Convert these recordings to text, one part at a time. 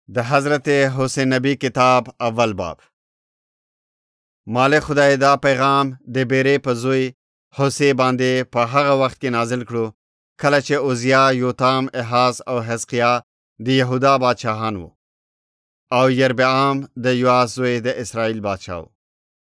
د حضرت حسین نبی کتاب اول باب. مال خدای دا پیغام د بیرې په زوی حسې باندې په هغه وخت کې نازل کړو کله چې اوزیا، یوتام، احاز او حزقیا د یهودا بادشاهان وو او یربعام د یواس زوی د اسرائیل بادشاه وو.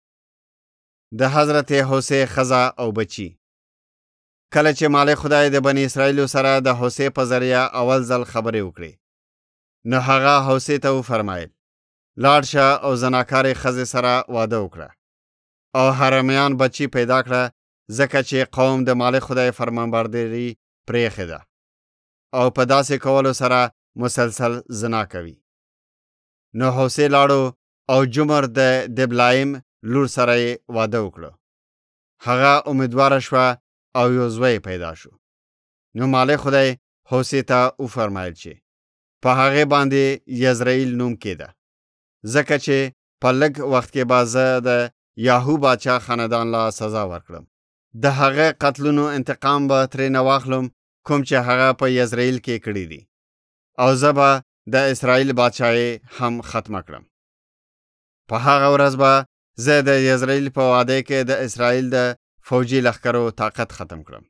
د حضرت حسې ښځه او بچی. کله چې مال خدای د بنی اسرائیل سره د حسې په ذریعه اول ځل خبرې وکړې، نو هغه حسې ته وفرمایل: لاړ شه او زناکارې ښځې سره واده وکړه او حرمیان بچی پیدا کړه، ځکه چې قوم د مال خدای فرمانبرداري پرېښې ده او په داسې کولو سره مسلسل زنا کوي. نو حسې لاړو او جمر د دبلایم لور سره یې واده وکړو. هغه امیدواره شوه او یو زوی پیدا شو. نو مال خدای حسې ته وفرمایل چې په هغې باندې یزرعیل نوم کېده، ځکه چې په لږ وخت کې به زه د یاهو باچا خاندان لا سزا ورکړم. د هغه قتلونو انتقام به ترې نه واخلم کوم چې هغه په یزرعیل کې کړي دي، او زه به د اسرائیل بادشاهي هم ختمه کړم. په هغه ورځ به زه د یزرعیل په واده کې د اسرائیل د فوجي لښکرو طاقت ختم کړم.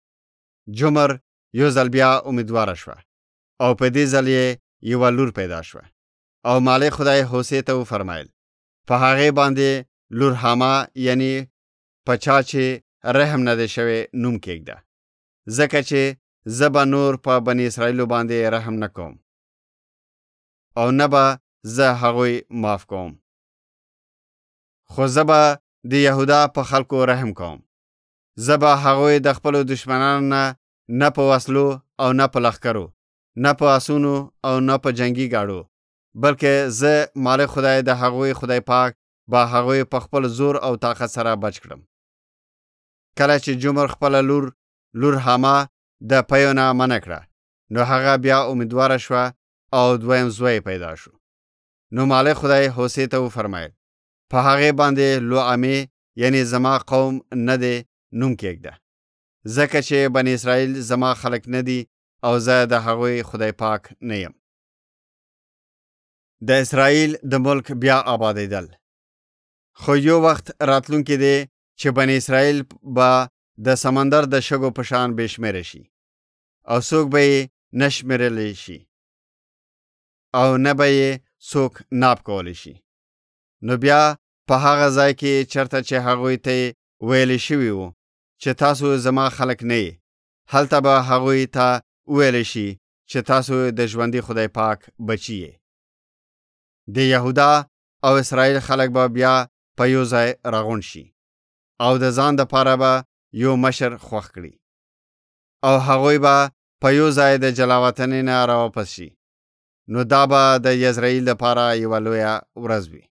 جمر یو ځل بیا امیدواره شوه او په دې ځل یې یوه لور پیدا شوه او مال خدای حسې ته وفرمایل: په هغې باندې لور حما، یعنی په چا چې رحم نه دی شوی، نوم کېږده، ځکه چې زه به نور په بني اسرائیلو باندې رحم نه کوم او نه به زه هغوی معاف کوم، خو زه به د یهودا په خلکو رحم کوم. زه به هغوی د خپلو دشمنانو نه په وسلو او نه په لښکرو، نه په آسونو او نه په جنگي ګاډو، بلکې زه مال خدای د هغوی خدای پاک به هغوی په خپل زور او طاقت سره بچ کړم. کله چې جمر خپله لور حما د پیو نه منع کړه، نو هغه بیا امیدواره شوه او دویم زوی پیدا شو. نو مال خدای حسې ته وفرمایل: په هغې باندې لوعمې، یعنی زما قوم نه دی، نوم کېږده، ځکه چې بني اسرائیل زما خلک نه دي او زه د هغوی خدای پاک نه یم. د اسرائیل د ملک بیا آبادېدل. خو یو وخت راتلونکی دی چې بني اسرائیل به د سمندر د شګو په شان بې شمېره شي او څوک به یې نه شمېرلی شي او نه به یې څوک ناب کولی شي. نو بیا په هغه ځای کې چېرته چې هغوی ته ویلی شوي وو چې تاسو زما خلک نه یې، هلته به هغوی ته ویلی شي چې تاسو د ژوندي خدای پاک بچي یې. د یهودا او اسرائیل خلک به بیا په یو ځای راغونډ شي او د ځان دپاره به یو مشر خوښ کړي او هغوی به په یو ځای د جلاوطنۍ نه راواپس شي. نو دا به د یزرعیل دپاره یوه لویه ورځ وي.